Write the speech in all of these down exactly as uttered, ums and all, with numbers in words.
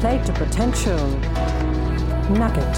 plate a potential nugget.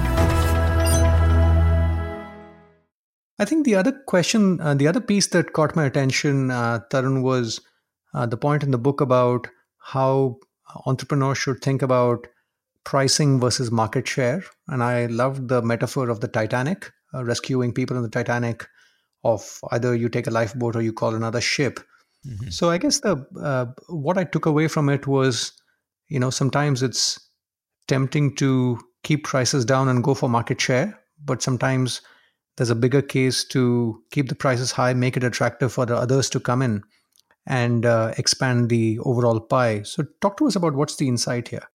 I think the other question, uh, the other piece that caught my attention, uh, Tarun, was uh, the point in the book about how entrepreneurs should think about pricing versus market share. And I loved the metaphor of the Titanic, uh, rescuing people in the Titanic, of either you take a lifeboat or you call another ship. Mm-hmm. So I guess the uh, what I took away from it was, you know, sometimes it's tempting to keep prices down and go for market share, but sometimes there's a bigger case to keep the prices high, make it attractive for the others to come in and uh, expand the overall pie. So talk to us about what's the insight here.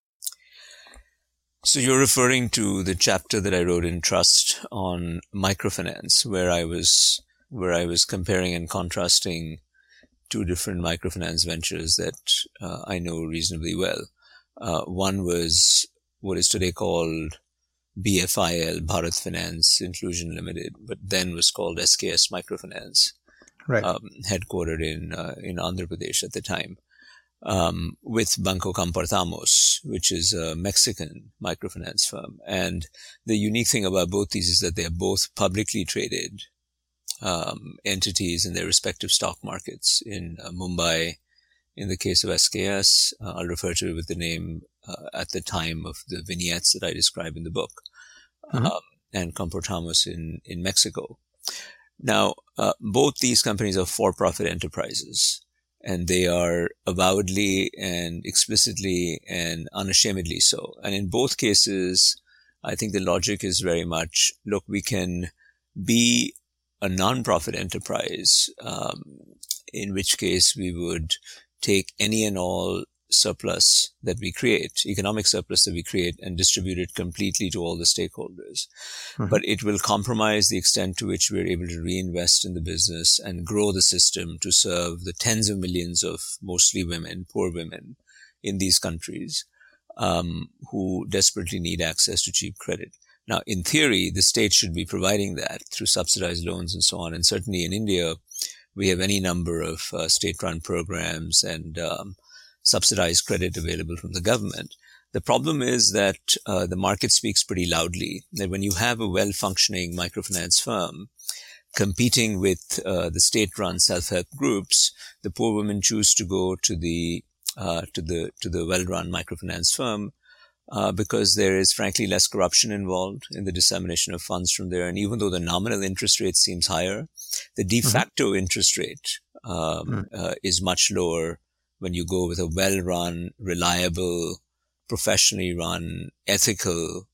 So you're referring to the chapter that I wrote in Trust on microfinance, where I was where I was comparing and contrasting two different microfinance ventures that uh, I know reasonably well. Uh, one was what is today called B F I L, Bharat Finance Inclusion Limited, but then was called S K S Microfinance, right. um, headquartered in uh, in Andhra Pradesh at the time, um, with Banco Compartamos, which is a Mexican microfinance firm. And the unique thing about both these is that they are both publicly traded um, entities in their respective stock markets. In uh, Mumbai, in the case of S K S, uh, I'll refer to it with the name uh, at the time of the vignettes that I describe in the book, mm-hmm. um, and Compartamos in, in Mexico. Now, uh, both these companies are for-profit enterprises, and they are avowedly and explicitly and unashamedly so. And in both cases, I think the logic is very much, look, we can be a non-profit enterprise, um, in which case we would take any and all surplus that we create, economic surplus that we create, and distribute it completely to all the stakeholders. Mm-hmm. But it will compromise the extent to which we're able to reinvest in the business and grow the system to serve the tens of millions of mostly women, poor women in these countries, um, who desperately need access to cheap credit. Now, in theory, the state should be providing that through subsidized loans and so on. And certainly in India, we have any number of uh, state-run programs and um, subsidized credit available from the government. The problem is that uh, the market speaks pretty loudly, that when you have a well-functioning microfinance firm competing with uh, the state-run self-help groups, the poor women choose to go to the uh, to the to the well-run microfinance firm uh, because there is frankly less corruption involved in the dissemination of funds from there. And even though the nominal interest rate seems higher, the de facto mm-hmm. interest rate um, mm. uh, is much lower when you go with a well-run, reliable, professionally run, ethical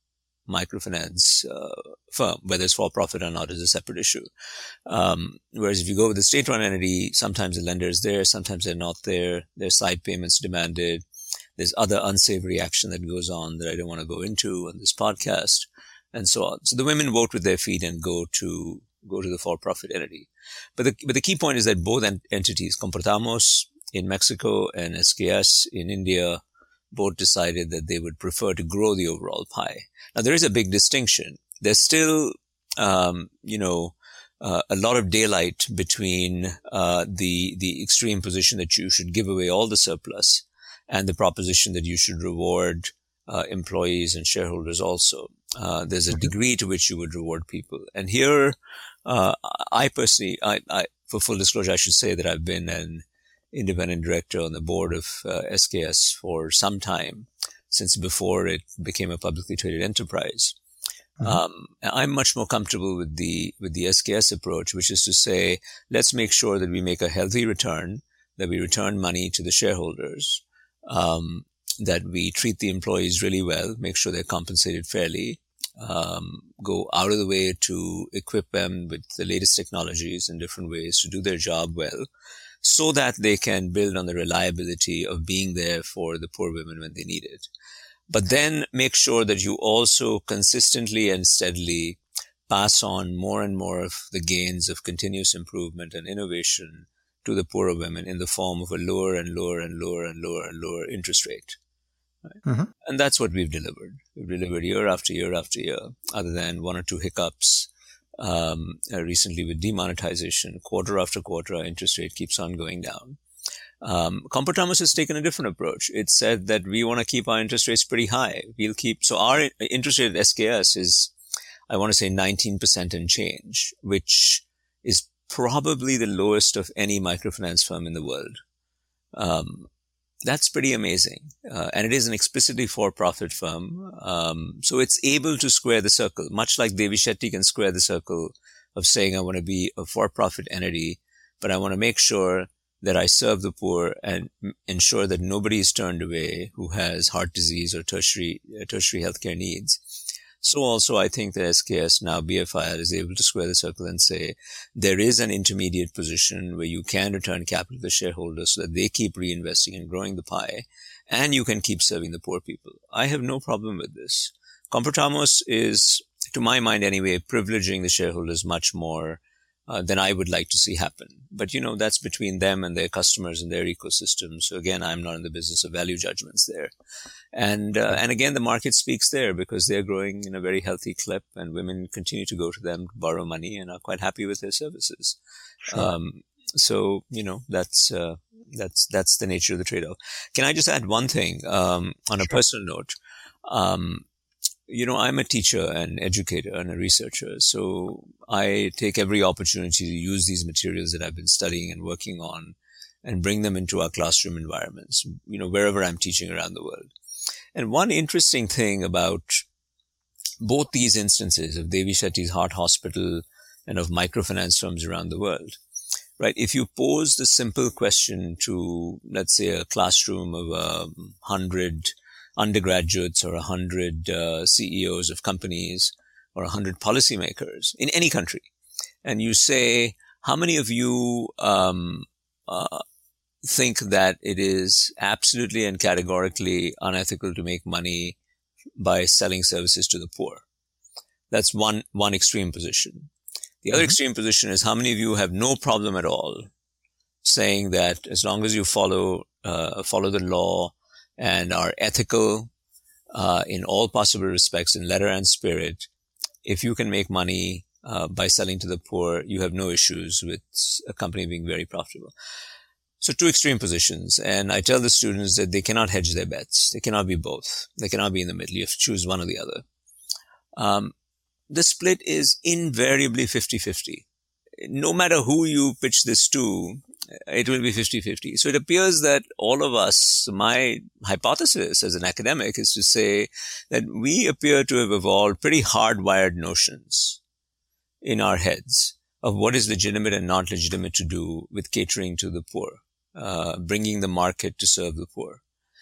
microfinance uh, firm. Whether it's for-profit or not is a separate issue. Um, whereas if you go with a state-run entity, sometimes the lender is there, sometimes they're not there. There's side payments demanded. There's other unsavory action that goes on that I don't want to go into on this podcast, and so on. So the women vote with their feet and go to go to the for-profit entity. But the but the key point is that both ent- entities, Compartamos in Mexico and S K S in India, both decided that they would prefer to grow the overall pie. Now, there is a big distinction. There's still, um, you know, uh, a lot of daylight between uh, the the extreme position that you should give away all the surplus and the proposition that you should reward uh, employees and shareholders also. Uh, there's a degree to which you would reward people. And here, uh, I personally, I, I, for full disclosure, I should say that I've been an independent director on the board of uh, S K S for some time, since before it became a publicly traded enterprise. Mm-hmm. Um, I'm much more comfortable with the with the S K S approach, which is to say, let's make sure that we make a healthy return, that we return money to the shareholders, um, that we treat the employees really well, make sure they're compensated fairly, um, go out of the way to equip them with the latest technologies in different ways to do their job well, so that they can build on the reliability of being there for the poor women when they need it. But then make sure that you also consistently and steadily pass on more and more of the gains of continuous improvement and innovation to the poorer women in the form of a lower and lower and lower and lower and lower interest rate. Right? Mm-hmm. And that's what we've delivered. We've delivered year after year after year, other than one or two hiccups. Um, uh, recently with demonetization, quarter after quarter, our interest rate keeps on going down. Um, Comportamos has taken a different approach. It said that we want to keep our interest rates pretty high. We'll keep, so our interest rate at S K S is, I want to say nineteen percent and change, which is probably the lowest of any microfinance firm in the world. Um, that's pretty amazing. Uh, and it is an explicitly for-profit firm. Um, so it's able to square the circle, much like Devi Shetty can square the circle of saying, I want to be a for-profit entity, but I want to make sure that I serve the poor and ensure that nobody is turned away who has heart disease or tertiary, uh, tertiary healthcare needs. So also I think that S K S, now B F I L, is able to square the circle and say there is an intermediate position where you can return capital to the shareholders so that they keep reinvesting and growing the pie, and you can keep serving the poor people. I have no problem with this. Comportamos is, to my mind anyway, privileging the shareholders much more Uh, than I would like to see happen. But, you know, that's between them and their customers and their ecosystem. So again, I'm not in the business of value judgments there. And, uh, and again, the market speaks there because they're growing in a very healthy clip, and women continue to go to them to borrow money and are quite happy with their services. Sure. Um, so, you know, that's, uh, that's, that's the nature of the trade-off. Can I just add one thing, um, on a sure. personal note? Um, You know, I'm a teacher and educator and a researcher, so I take every opportunity to use these materials that I've been studying and working on and bring them into our classroom environments, you know, wherever I'm teaching around the world. And one interesting thing about both these instances of Devi Shetty's Heart Hospital and of microfinance firms around the world, right? If you pose the simple question to, let's say, a classroom of a hundred undergraduates or a hundred uh, C E Os of companies or a hundred policymakers in any country, and you say, how many of you um, uh, think that it is absolutely and categorically unethical to make money by selling services to the poor? That's one one extreme position. The other mm-hmm. extreme position is, how many of you have no problem at all saying that as long as you follow uh, follow the law and are ethical uh, in all possible respects, in letter and spirit, if you can make money uh, by selling to the poor, you have no issues with a company being very profitable. So two extreme positions. And I tell the students that they cannot hedge their bets. They cannot be both. They cannot be in the middle. You have to choose one or the other. Um, the split is invariably fifty-fifty. No matter who you pitch this to, it will be fifty-fifty. So it appears that all of us, my hypothesis as an academic is to say that we appear to have evolved pretty hardwired notions in our heads of what is legitimate and not legitimate to do with catering to the poor, uh, bringing the market to serve the poor.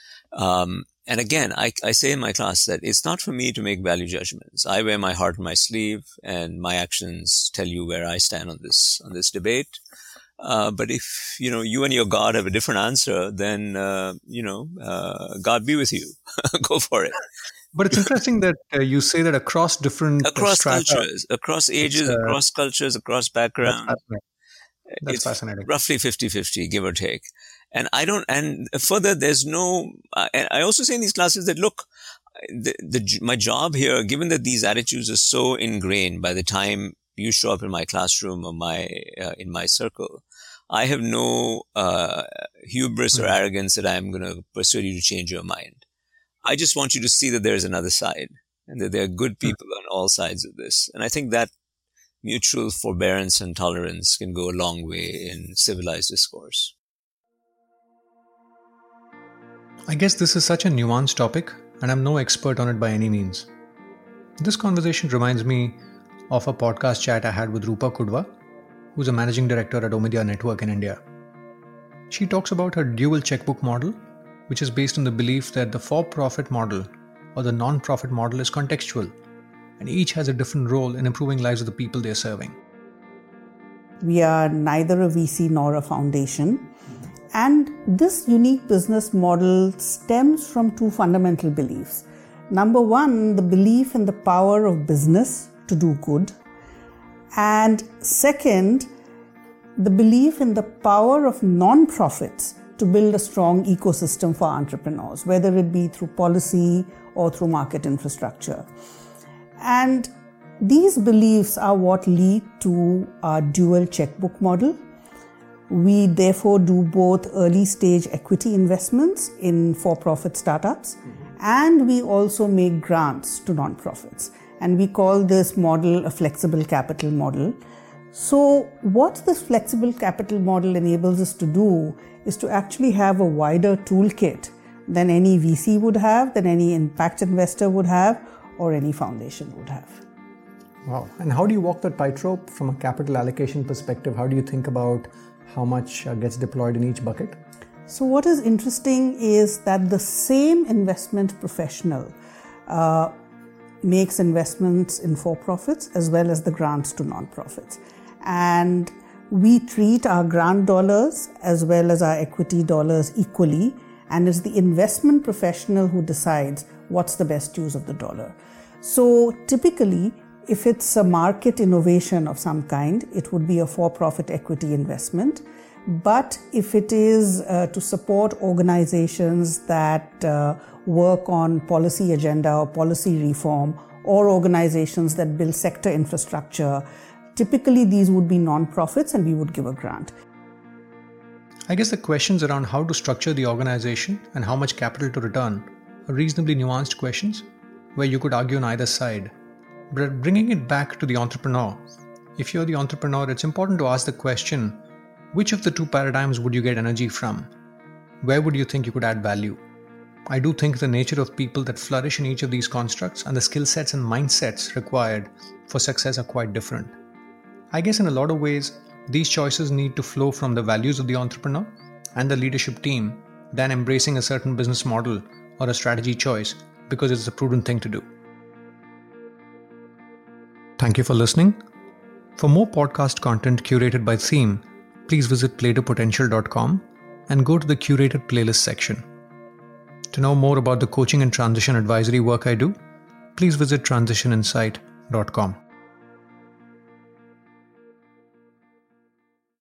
Um, and again, I, I say in my class that it's not for me to make value judgments. I wear my heart on my sleeve, and my actions tell you where I stand on this, on this debate. Uh, but if, you know, you and your God have a different answer, then, uh, you know, uh, God be with you. Go for it. But it's interesting that uh, you say that across different across strata, cultures, across ages, uh, across cultures, across backgrounds. That's fascinating. That's it's fascinating. Roughly fifty-fifty, give or take. And I don't, and further, there's no, and I also say in these classes that, look, the, the, my job here, given that these attitudes are so ingrained by the time you show up in my classroom or my, uh, in my circle, I have no, uh, hubris mm-hmm. or arrogance that I'm going to persuade you to change your mind. I just want you to see that there's another side and that there are good people mm-hmm. on all sides of this. And I think that mutual forbearance and tolerance can go a long way in civilized discourse. I guess this is such a nuanced topic, and I'm no expert on it by any means. This conversation reminds me of a podcast chat I had with Rupa Kudva, who's a managing director at Omidyar Network in India. She talks about her dual checkbook model, which is based on the belief that the for-profit model or the non-profit model is contextual, and each has a different role in improving lives of the people they're serving. We are neither a V C nor a foundation. And this unique business model stems from two fundamental beliefs. Number one, the belief in the power of business to do good. And second, the belief in the power of non-profits to build a strong ecosystem for entrepreneurs, whether it be through policy or through market infrastructure. And these beliefs are what lead to our dual checkbook model. We therefore do both early stage equity investments in for-profit startups, mm-hmm. and we also make grants to nonprofits. And we call this model a flexible capital model. So what this flexible capital model enables us to do is to actually have a wider toolkit than any V C would have, than any impact investor would have, or any foundation would have. Wow. And how do you walk the tightrope from a capital allocation perspective? How do you think about how much uh, gets deployed in each bucket? So what is interesting is that the same investment professional uh, makes investments in for-profits as well as the grants to nonprofits. And we treat our grant dollars as well as our equity dollars equally, and it's the investment professional who decides what's the best use of the dollar. So typically, if it's a market innovation of some kind, it would be a for-profit equity investment. But if it is uh, to support organizations that uh, work on policy agenda or policy reform, or organizations that build sector infrastructure, typically these would be non-profits and we would give a grant. I guess the questions around how to structure the organization and how much capital to return are reasonably nuanced questions where you could argue on either side. But bringing it back to the entrepreneur, if you're the entrepreneur, it's important to ask the question, which of the two paradigms would you get energy from? Where would you think you could add value? I do think the nature of people that flourish in each of these constructs and the skill sets and mindsets required for success are quite different. I guess in a lot of ways, these choices need to flow from the values of the entrepreneur and the leadership team than embracing a certain business model or a strategy choice because it's a prudent thing to do. Thank you for listening. For more podcast content curated by theme, please visit play to potential dot com and go to the curated playlist section. To know more about the coaching and transition advisory work I do, please visit transition insight dot com.